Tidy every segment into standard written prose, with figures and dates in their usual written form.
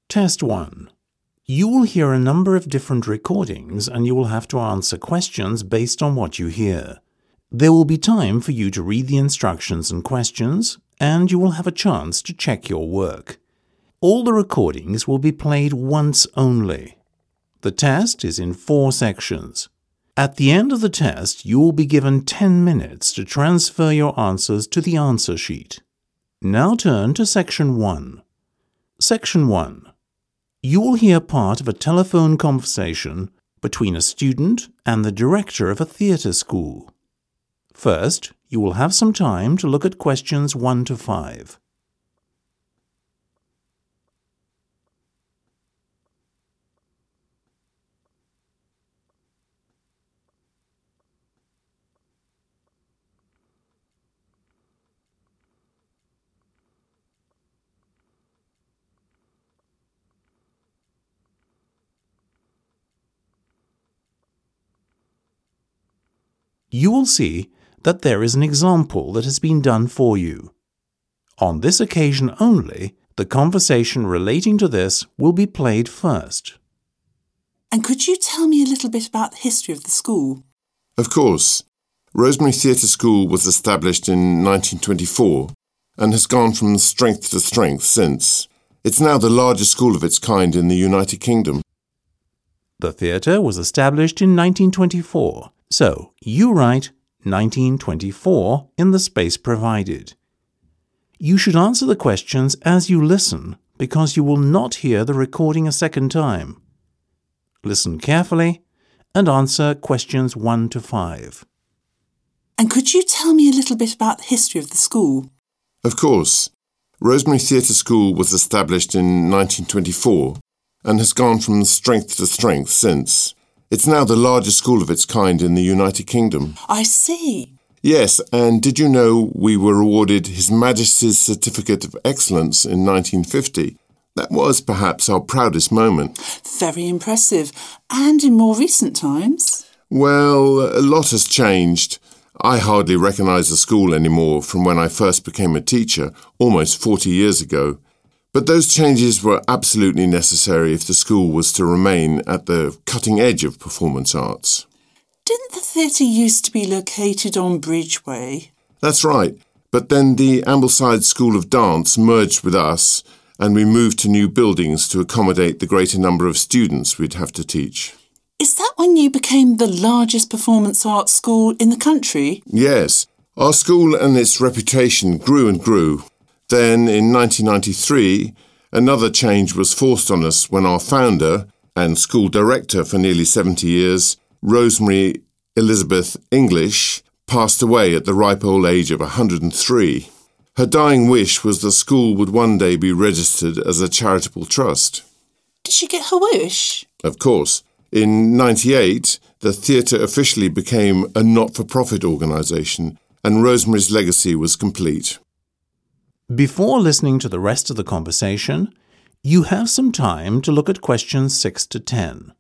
Test 1. You will hear a number of different recordings and you will have to answer questions based on what you hear. There will be time for you to read the instructions and questions, and you will have a chance to check your work. All the recordings will be played once only. The test is in 4 sections. At the end of the test, you will be given 10 minutes to transfer your answers to the answer sheet. Now turn to Section 1. Section 1. You will hear part of a telephone conversation between a student and the director of a theatre school. First, you will have some time to look at questions 1 to 5. You will see that there is an example that has been done for you. On this occasion only, the conversation relating to this will be played first. And could you tell me a little bit about the history of the school? Of course. Rosemary Theatre School was established in 1924 and has gone from strength to strength since. It's now the largest school of its kind in the United Kingdom. The theatre was established in 1924, so you write 1924 in the space provided. You should answer the questions as you listen because you will not hear the recording a second time. Listen carefully and answer questions 1 to 5. And could you tell me a little bit about the history of the school? Of course. Rosemary Theatre School was established in 1924 and has gone from strength to strength since. It's now the largest school of its kind in the United Kingdom. I see. Yes, and did you know we were awarded His Majesty's Certificate of Excellence in 1950? That was perhaps our proudest moment. Very impressive. And in more recent times? Well, a lot has changed. I hardly recognise the school anymore from when I first became a teacher, almost 40 years ago. But those changes were absolutely necessary if the school was to remain at the cutting edge of performance arts. Didn't the theatre used to be located on Bridgeway? That's right, but then the Ambleside School of Dance merged with us and we moved to new buildings to accommodate the greater number of students we'd have to teach. Is that when you became the largest performance arts school in the country? Yes, our school and its reputation grew and grew. Then, in 1993, another change was forced on us when our founder and school director for nearly 70 years, Rosemary Elizabeth English, passed away at the ripe old age of 103. Her dying wish was the school would one day be registered as a charitable trust. Did she get her wish? Of course. In 1998, the theatre officially became a not-for-profit organisation and Rosemary's legacy was complete. Before listening to the rest of the conversation, you have some time to look at questions 6 to 10.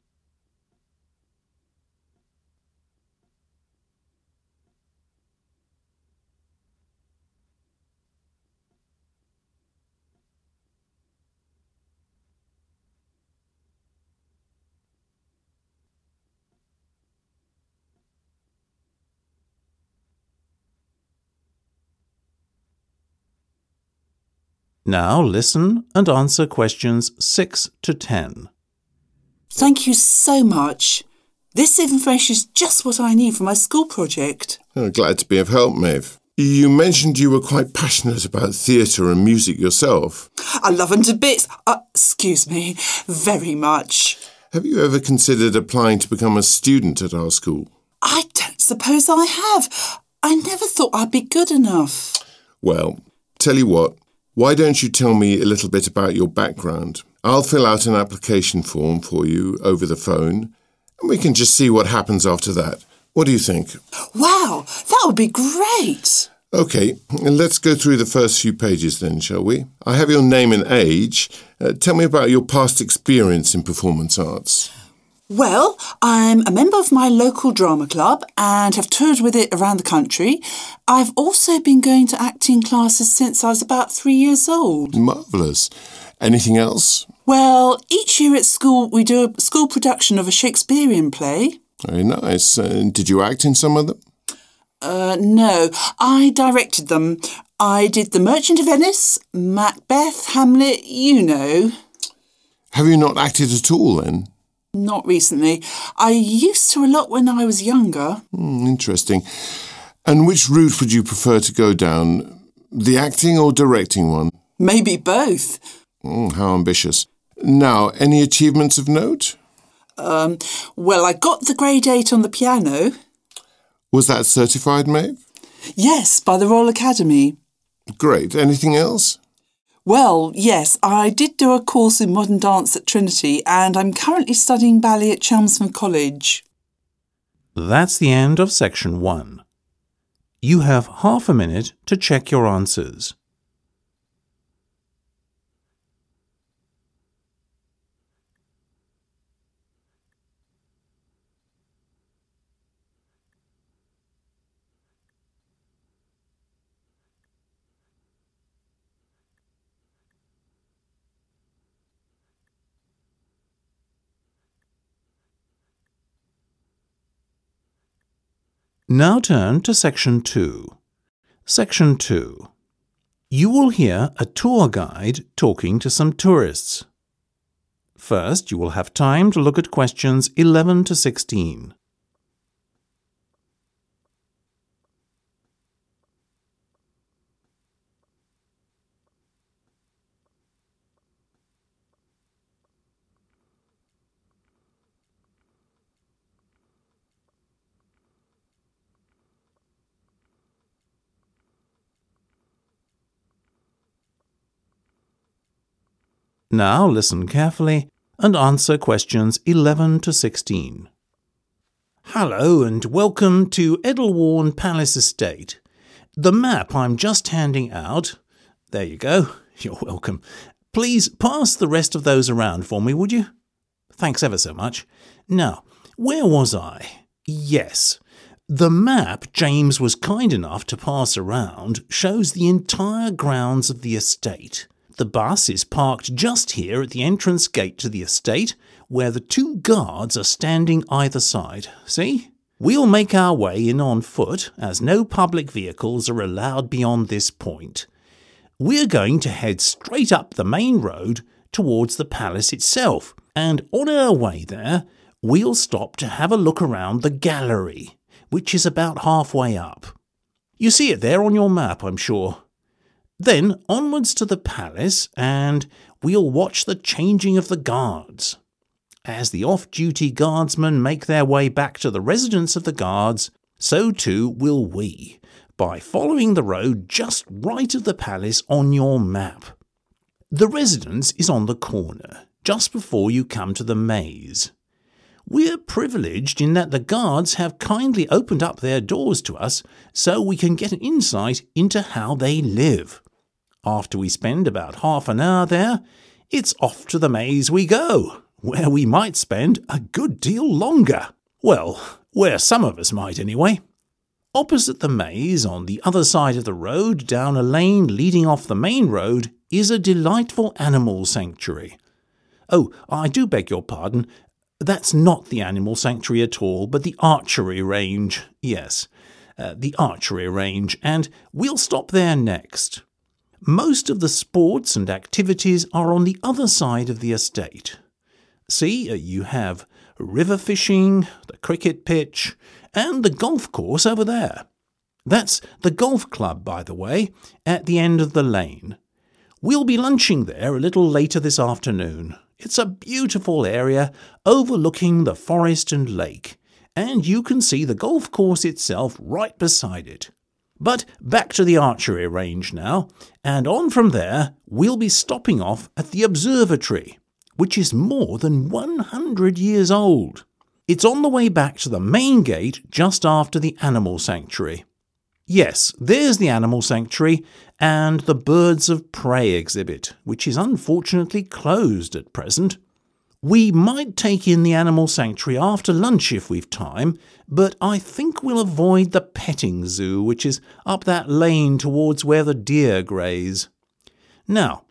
Now listen and answer questions 6 to 10. Thank you so much. This information is just what I need for my school project. Oh, glad to be of help, Maeve. You mentioned you were quite passionate about theatre and music yourself. I love them to bits. Excuse me, very much. Have you ever considered applying to become a student at our school? I don't suppose I have. I never thought I'd be good enough. Well, tell you what. Why don't you tell me a little bit about your background? I'll fill out an application form for you over the phone, and we can just see what happens after that. What do you think? Wow, that would be great. OK, let's go through the first few pages then, shall we? I have your name and age. Tell me about your past experience in performance arts. Well, I'm a member of my local drama club and have toured with it around the country. I've also been going to acting classes since I was about 3 years old. Marvellous. Anything else? Well, each year at school we do a school production of a Shakespearean play. Very nice. Did you act in some of them? No, I directed them. I did The Merchant of Venice, Macbeth, Hamlet, you know. Have you not acted at all then? Not recently. I used to a lot when I was younger. Interesting. And which route would you prefer to go down? The acting or directing one? Maybe both. How ambitious. Now, any achievements of note? Well, I got the grade 8 on the piano. Was that certified, Maeve? Yes, by the Royal Academy. Great. Anything else? Well, yes, I did do a course in modern dance at Trinity and I'm currently studying ballet at Chelmsford College. That's the end of section 1. You have half a minute to check your answers. Now turn to section 2. Section 2. You will hear a tour guide talking to some tourists. First, you will have time to look at questions 11 to 16. Now listen carefully and answer questions 11 to 16. Hello and welcome to Edelwarn Palace Estate. The map I'm just handing out. There you go. You're welcome. Please pass the rest of those around for me, would you? Thanks ever so much. Now, where was I? Yes. The map James was kind enough to pass around shows the entire grounds of the estate. The bus is parked just here at the entrance gate to the estate, where the 2 guards are standing either side. See? We'll make our way in on foot, as no public vehicles are allowed beyond this point. We're going to head straight up the main road towards the palace itself, and on our way there, we'll stop to have a look around the gallery, which is about halfway up. You see it there on your map, I'm sure. Then onwards to the palace, and we'll watch the changing of the guards. As the off-duty guardsmen make their way back to the residence of the guards, so too will we, by following the road just right of the palace on your map. The residence is on the corner, just before you come to the maze. We're privileged in that the guards have kindly opened up their doors to us so we can get an insight into how they live. After we spend about half an hour there, it's off to the maze we go, where we might spend a good deal longer. Well, where some of us might anyway. Opposite the maze, on the other side of the road, down a lane leading off the main road, is a delightful animal sanctuary. Oh, I do beg your pardon. That's not the animal sanctuary at all, but the archery range. Yes, the archery range, and we'll stop there next. Most of the sports and activities are on the other side of the estate. See, you have river fishing, the cricket pitch, and the golf course over there. That's the golf club, by the way, at the end of the lane. We'll be lunching there a little later this afternoon. It's a beautiful area overlooking the forest and lake, and you can see the golf course itself right beside it. But back to the archery range now, and on from there we'll be stopping off at the observatory, which is more than 100 years old. It's on the way back to the main gate just after the animal sanctuary. Yes, there's the animal sanctuary and the birds of prey exhibit, which is unfortunately closed at present. We might take in the animal sanctuary after lunch if we've time, but I think we'll avoid the petting zoo, which is up that lane towards where the deer graze. Now,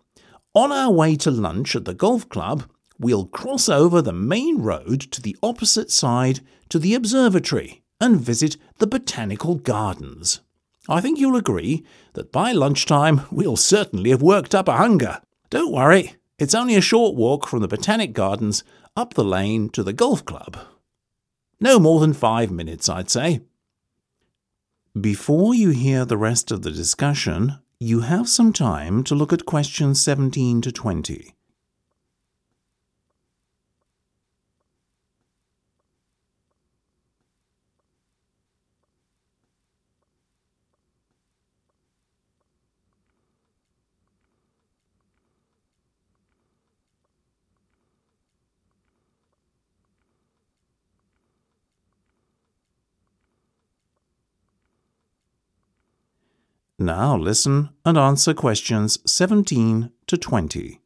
On our way to lunch at the golf club, we'll cross over the main road to the opposite side to the observatory and visit the botanical gardens. I think you'll agree that by lunchtime we'll certainly have worked up a hunger. Don't worry, it's only a short walk from the Botanic Gardens up the lane to the golf club. No more than 5 minutes, I'd say. Before you hear the rest of the discussion, you have some time to look at questions 17 to 20. Now listen and answer questions 17 to 20.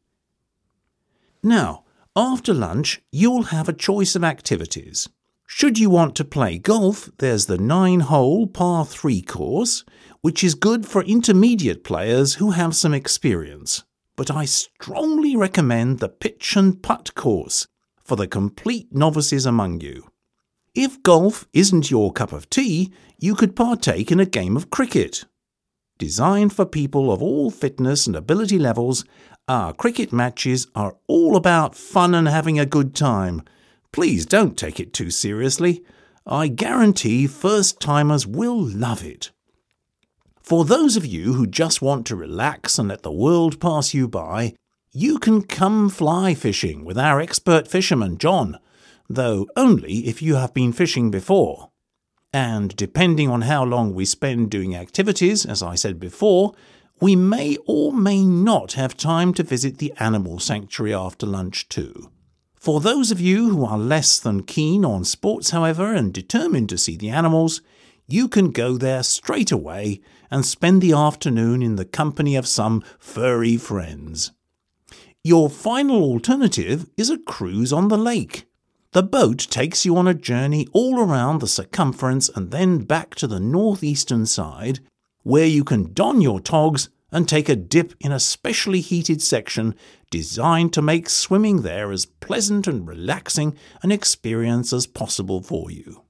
Now, after lunch, you'll have a choice of activities. Should you want to play golf, there's the 9-hole par 3 course, which is good for intermediate players who have some experience. But I strongly recommend the pitch and putt course for the complete novices among you. If golf isn't your cup of tea, you could partake in a game of cricket. Designed for people of all fitness and ability levels, our cricket matches are all about fun and having a good time. Please don't take it too seriously. I guarantee first-timers will love it. For those of you who just want to relax and let the world pass you by, you can come fly fishing with our expert fisherman John, though only if you have been fishing before. And depending on how long we spend doing activities, as I said before, we may or may not have time to visit the animal sanctuary after lunch too. For those of you who are less than keen on sports, however, and determined to see the animals, you can go there straight away and spend the afternoon in the company of some furry friends. Your final alternative is a cruise on the lake. The boat takes you on a journey all around the circumference and then back to the northeastern side, where you can don your togs and take a dip in a specially heated section designed to make swimming there as pleasant and relaxing an experience as possible for you.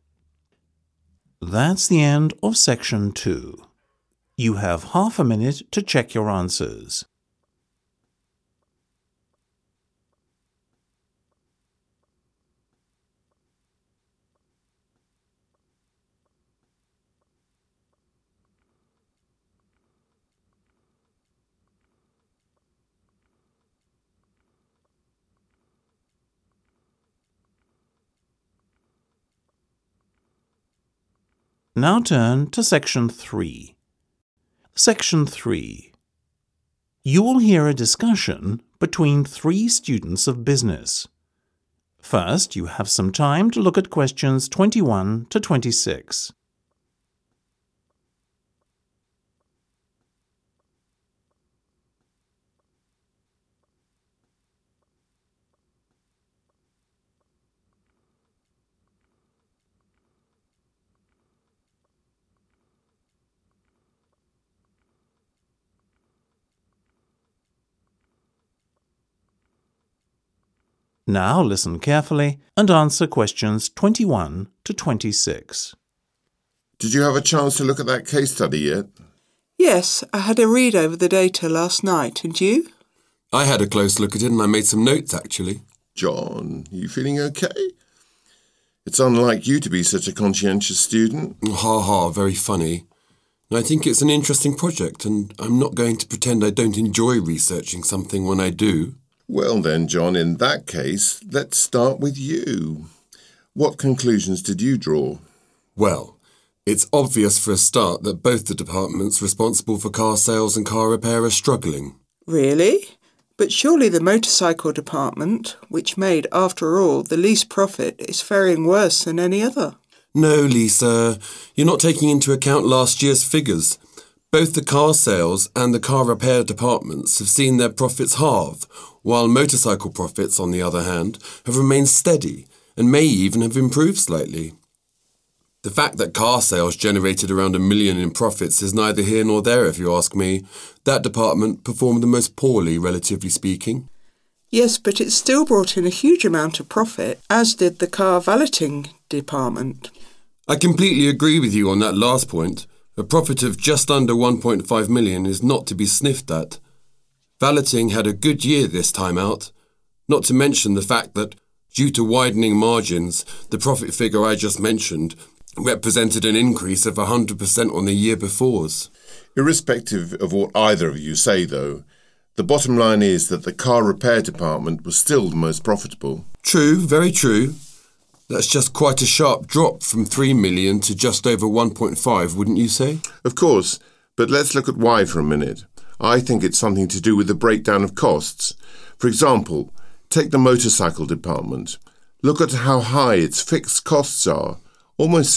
That's the end of section 2. You have half a minute to check your answers. Now turn to Section 3. Section 3. You will hear a discussion between 3 students of business. First, you have some time to look at questions 21 to 26. Now listen carefully and answer questions 21 to 26. Did you have a chance to look at that case study yet? Yes, I had a read over the data last night, and you? I had a close look at it and I made some notes, actually. John, you feeling okay? It's unlike you to be such a conscientious student. Ha ha, very funny. I think it's an interesting project and I'm not going to pretend I don't enjoy researching something when I do. Well then, John, in that case, let's start with you. What conclusions did you draw? Well, it's obvious for a start that both the departments responsible for car sales and car repair are struggling. Really? But surely the motorcycle department, which made, after all, the least profit, is faring worse than any other. No, Lisa, you're not taking into account last year's figures. Both the car sales and the car repair departments have seen their profits halve, while motorcycle profits, on the other hand, have remained steady and may even have improved slightly. The fact that car sales generated around £1 million in profits is neither here nor there, if you ask me. That department performed the most poorly, relatively speaking. Yes, but it still brought in a huge amount of profit, as did the car valeting department. I completely agree with you on that last point. A profit of just under 1.5 million is not to be sniffed at. Valeting had a good year this time out, not to mention the fact that, due to widening margins, the profit figure I just mentioned represented an increase of 100% on the year before's. Irrespective of what either of you say, though, the bottom line is that the car repair department was still the most profitable. True, very true. That's just quite a sharp drop from 3 million to just over 1.5, wouldn't you say? Of course, but let's look at why for a minute. I think it's something to do with the breakdown of costs. For example, take the motorcycle department. Look at how high its fixed costs are, almost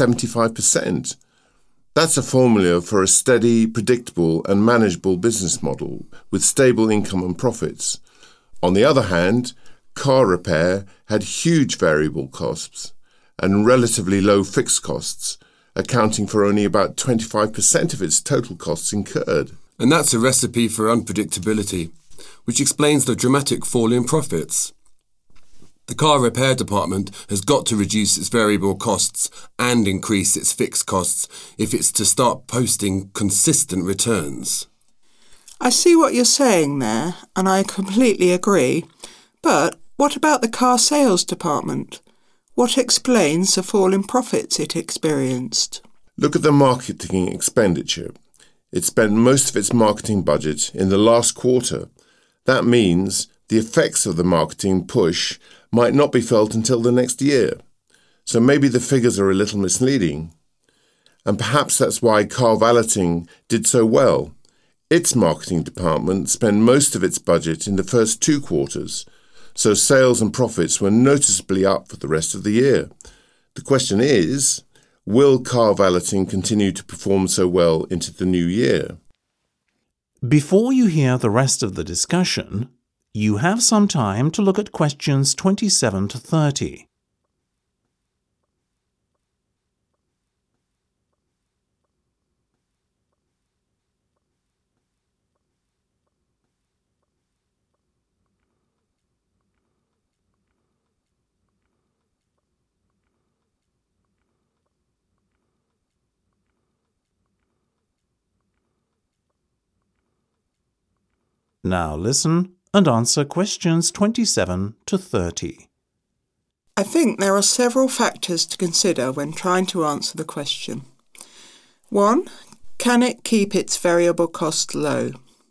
75%. That's a formula for a steady, predictable and manageable business model with stable income and profits. On the other hand, car repair had huge variable costs and relatively low fixed costs, accounting for only about 25% of its total costs incurred. And that's a recipe for unpredictability, which explains the dramatic fall in profits. The car repair department has got to reduce its variable costs and increase its fixed costs if it's to start posting consistent returns. I see what you're saying there, and I completely agree. But what about the car sales department? What explains the fall in profits it experienced? Look at the marketing expenditure. It spent most of its marketing budget in the last quarter. That means the effects of the marketing push might not be felt until the next year. So maybe the figures are a little misleading. And perhaps that's why car valeting did so well. Its marketing department spent most of its budget in the first 2 quarters, so sales and profits were noticeably up for the rest of the year. The question is, will car valeting continue to perform so well into the new year? Before you hear the rest of the discussion, you have some time to look at questions 27 to 30. Now listen and answer questions 27 to 30. I think there are several factors to consider when trying to answer the question. 1. Can it keep its variable cost low?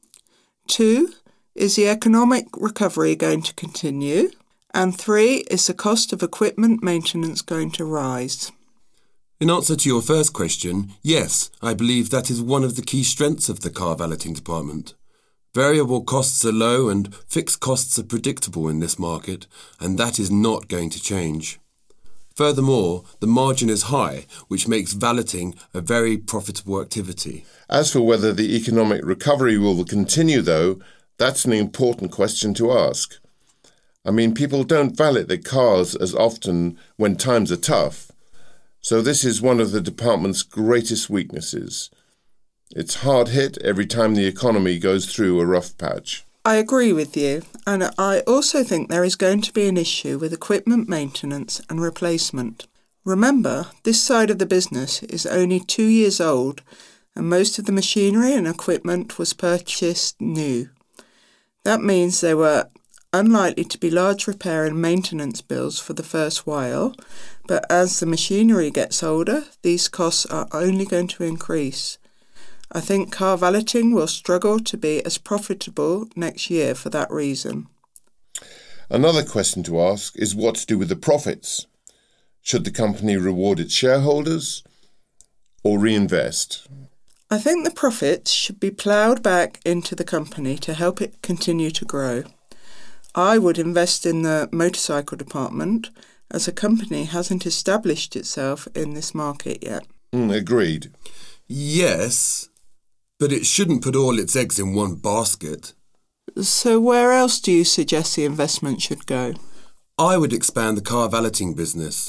2. Is the economic recovery going to continue? And 3. Is the cost of equipment maintenance going to rise? In answer to your first question, yes, I believe that is one of the key strengths of the car valeting department. Variable costs are low and fixed costs are predictable in this market, and that is not going to change. Furthermore, the margin is high, which makes valeting a very profitable activity. As for whether the economic recovery will continue, though, that's an important question to ask. I mean, people don't valet their cars as often when times are tough, so this is one of the department's greatest weaknesses. It's hard hit every time the economy goes through a rough patch. I agree with you, and I also think there is going to be an issue with equipment maintenance and replacement. Remember, this side of the business is only 2 years old, and most of the machinery and equipment was purchased new. That means there were unlikely to be large repair and maintenance bills for the first while, but as the machinery gets older, these costs are only going to increase. I think car valeting will struggle to be as profitable next year for that reason. Another question to ask is what to do with the profits. Should the company reward its shareholders or reinvest? I think the profits should be ploughed back into the company to help it continue to grow. I would invest in the motorcycle department as the company hasn't established itself in this market yet. Agreed. Yes, but it shouldn't put all its eggs in one basket. So where else do you suggest the investment should go? I would expand the car valeting business.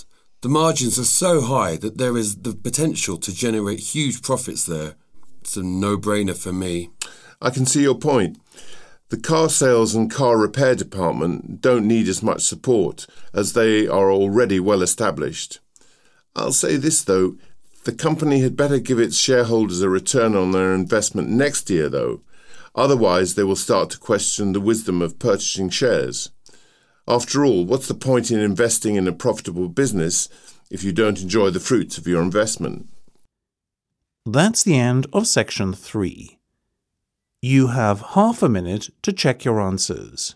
The margins are so high that there is the potential to generate huge profits there. It's a no-brainer for me. I can see your point. The car sales and car repair department don't need as much support as they are already well established. I'll say this though, the company had better give its shareholders a return on their investment next year though. Otherwise they will start to question the wisdom of purchasing shares. After all, what's the point in investing in a profitable business if you don't enjoy the fruits of your investment? That's the end of section 3. You have half a minute to check your answers.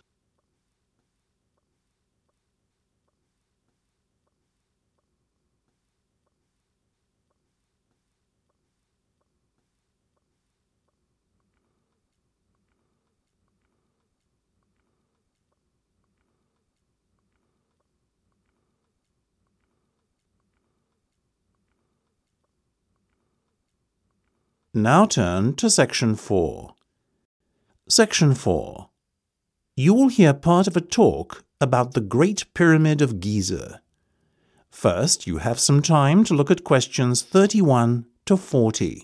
Now turn to section 4. Section 4. You will hear part of a talk about the Great Pyramid of Giza. First, you have some time to look at questions 31 to 40.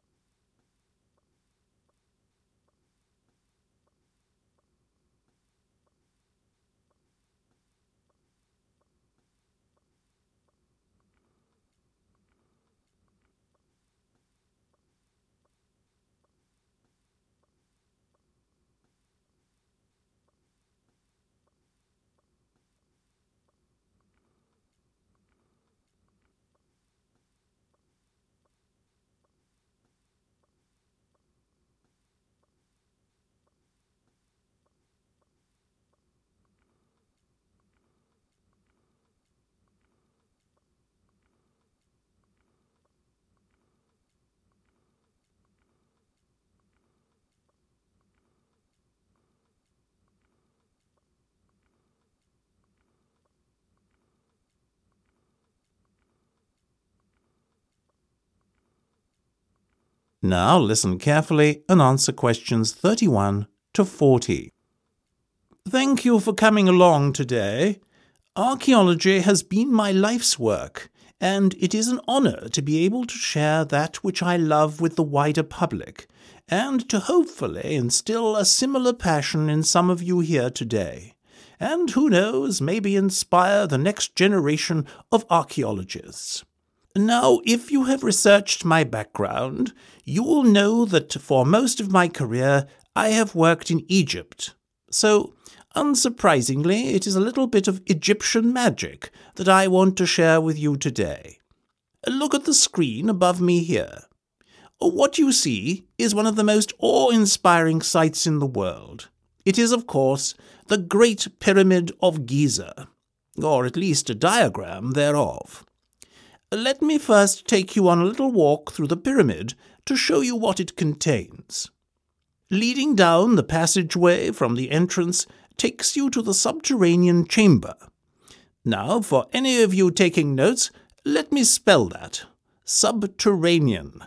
Now listen carefully and answer questions 31 to 40. Thank you for coming along today. Archaeology has been my life's work, and it is an honor to be able to share that which I love with the wider public, and to hopefully instill a similar passion in some of you here today, and who knows, maybe inspire the next generation of archaeologists. Now, if you have researched my background, you will know that for most of my career I have worked in Egypt. So, unsurprisingly, it is a little bit of Egyptian magic that I want to share with you today. Look at the screen above me here. What you see is one of the most awe-inspiring sights in the world. It is, of course, the Great Pyramid of Giza, or at least a diagram thereof. Let me first take you on a little walk through the pyramid to show you what it contains. Leading down the passageway from the entrance takes you to the subterranean chamber. Now, for any of you taking notes, let me spell that. Subterranean.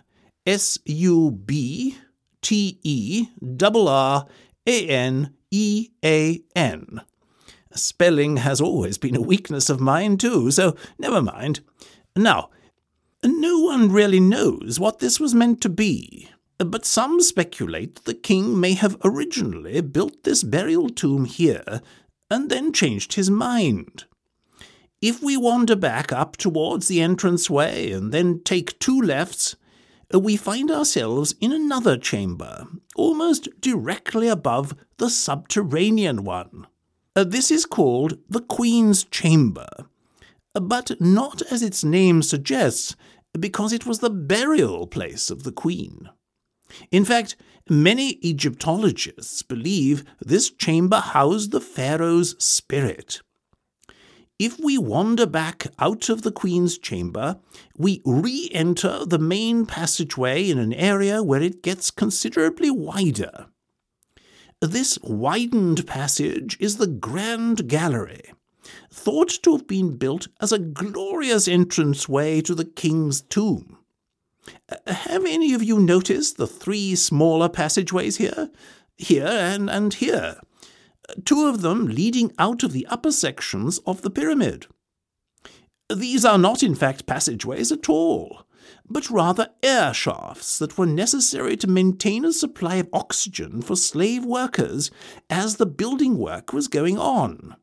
S-U-B-T-E-R-R-A-N-E-A-N. Spelling has always been a weakness of mine too, so never mind. Now, no one really knows what this was meant to be, but some speculate the king may have originally built this burial tomb here and then changed his mind. If we wander back up towards the entranceway and then take 2 lefts, we find ourselves in another chamber, almost directly above the subterranean one. This is called the Queen's Chamber, but not as its name suggests, because it was the burial place of the Queen. In fact, many Egyptologists believe this chamber housed the pharaoh's spirit. If we wander back out of the Queen's chamber, we re-enter the main passageway in an area where it gets considerably wider. This widened passage is the Grand Gallery, thought to have been built as a glorious entranceway to the king's tomb. Have any of you noticed the 3 smaller passageways here? Here and here. 2 of them leading out of the upper sections of the pyramid. These are not in fact passageways at all, but rather air shafts that were necessary to maintain a supply of oxygen for slave workers as the building work was going on.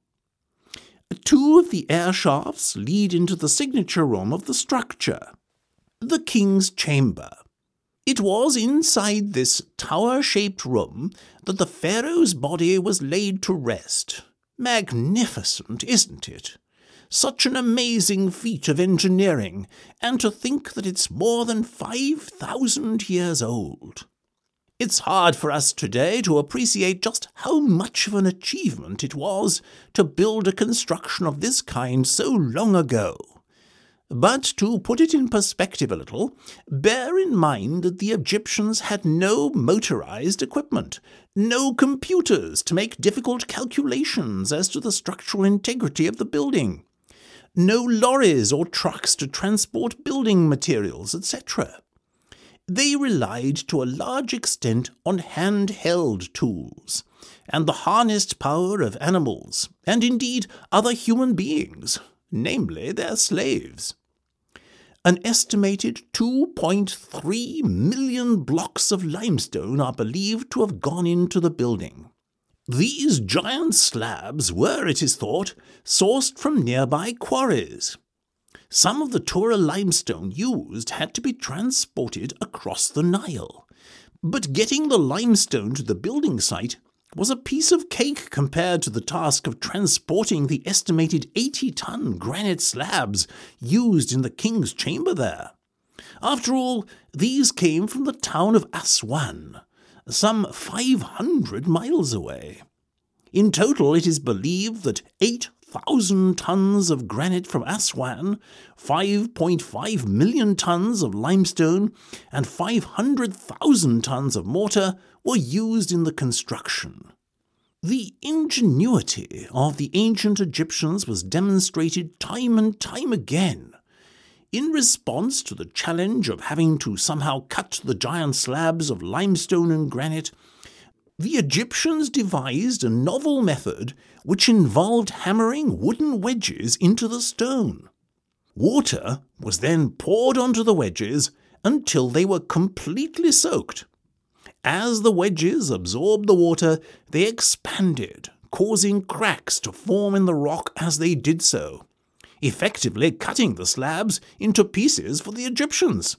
2 of the air shafts lead into the signature room of the structure, the King's Chamber. It was inside this tower-shaped room that the Pharaoh's body was laid to rest. Magnificent, isn't it? Such an amazing feat of engineering, and to think that it's more than 5,000 years old. It's hard for us today to appreciate just how much of an achievement it was to build a construction of this kind so long ago. But to put it in perspective a little, bear in mind that the Egyptians had no motorized equipment, no computers to make difficult calculations as to the structural integrity of the building, no lorries or trucks to transport building materials, etc. They relied to a large extent on handheld tools, and the harnessed power of animals, and indeed other human beings, namely their slaves. An estimated 2.3 million blocks of limestone are believed to have gone into the building. These giant slabs were, it is thought, sourced from nearby quarries. Some of the Tura limestone used had to be transported across the Nile, but getting the limestone to the building site was a piece of cake compared to the task of transporting the estimated 80-ton granite slabs used in the king's chamber there. After all, these came from the town of Aswan, some 500 miles away. In total, it is believed that 8,000 tons of granite from Aswan, 5.5 million tons of limestone, and 500,000 tons of mortar were used in the construction. The ingenuity of the ancient Egyptians was demonstrated time and time again. In response to the challenge of having to somehow cut the giant slabs of limestone and granite, the Egyptians devised a novel method which involved hammering wooden wedges into the stone. Water was then poured onto the wedges until they were completely soaked. As the wedges absorbed the water, they expanded, causing cracks to form in the rock as they did so, effectively cutting the slabs into pieces for the Egyptians.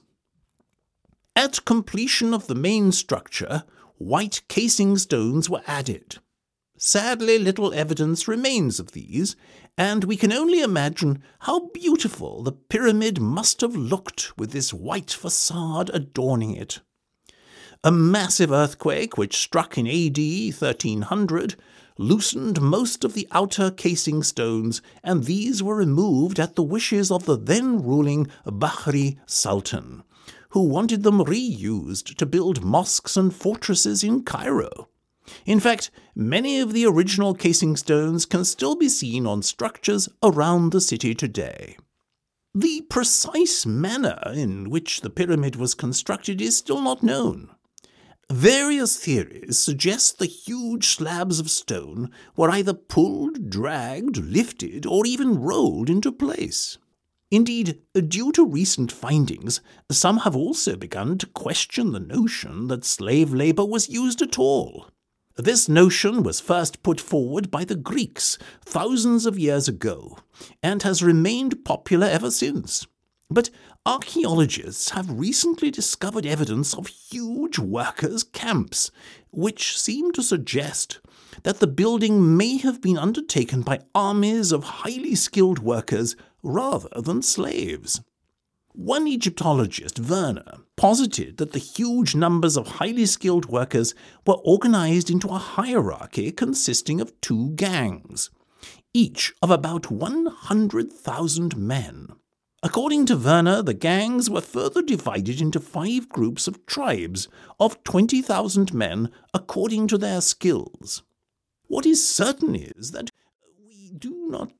At completion of the main structure, white casing stones were added. Sadly, little evidence remains of these, and we can only imagine how beautiful the pyramid must have looked with this white facade adorning it. A massive earthquake which struck in AD 1300 loosened most of the outer casing stones, and these were removed at the wishes of the then-ruling Bahri Sultan, who wanted them reused to build mosques and fortresses in Cairo. In fact, many of the original casing stones can still be seen on structures around the city today. The precise manner in which the pyramid was constructed is still not known. Various theories suggest the huge slabs of stone were either pulled, dragged, lifted, or even rolled into place. Indeed, due to recent findings, some have also begun to question the notion that slave labour was used at all. This notion was first put forward by the Greeks thousands of years ago, and has remained popular ever since. But archaeologists have recently discovered evidence of huge workers' camps, which seem to suggest that the building may have been undertaken by armies of highly skilled workers rather than slaves. One Egyptologist, Werner, posited that the huge numbers of highly skilled workers were organized into a hierarchy consisting of 2 gangs, each of about 100,000 men. According to Werner, the gangs were further divided into 5 groups of tribes of 20,000 men according to their skills. What is certain is that we do not...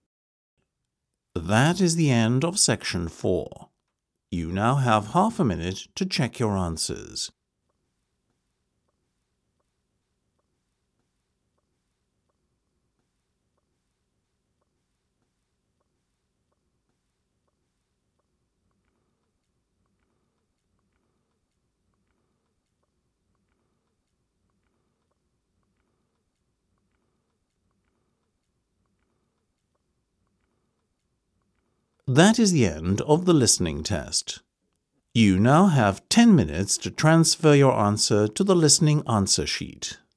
That is the end of section 4. You now have half a minute to check your answers. That is the end of the listening test. You now have 10 minutes to transfer your answer to the listening answer sheet.